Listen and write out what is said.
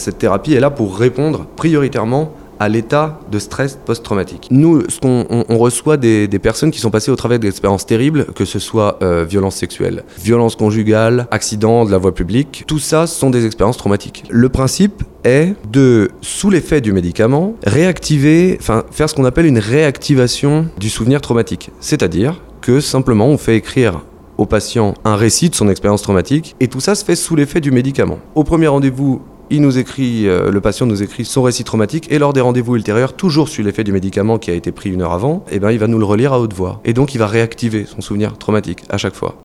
cette thérapie est là pour répondre prioritairement à l'état de stress post-traumatique. Nous, on reçoit des personnes qui sont passées au travers d'expériences terribles, que ce soit violences sexuelles, violences conjugales, accidents de la voie publique. Tout ça sont des expériences traumatiques. Le principe est de, sous l'effet du médicament, faire ce qu'on appelle une réactivation du souvenir traumatique. C'est-à-dire que simplement on fait écrire au patient un récit de son expérience traumatique et tout ça se fait sous l'effet du médicament. Au premier rendez-vous, le patient nous écrit son récit traumatique et lors des rendez-vous ultérieurs, toujours sous l'effet du médicament qui a été pris 1 heure avant, il va nous le relire à haute voix. Et donc il va réactiver son souvenir traumatique à chaque fois.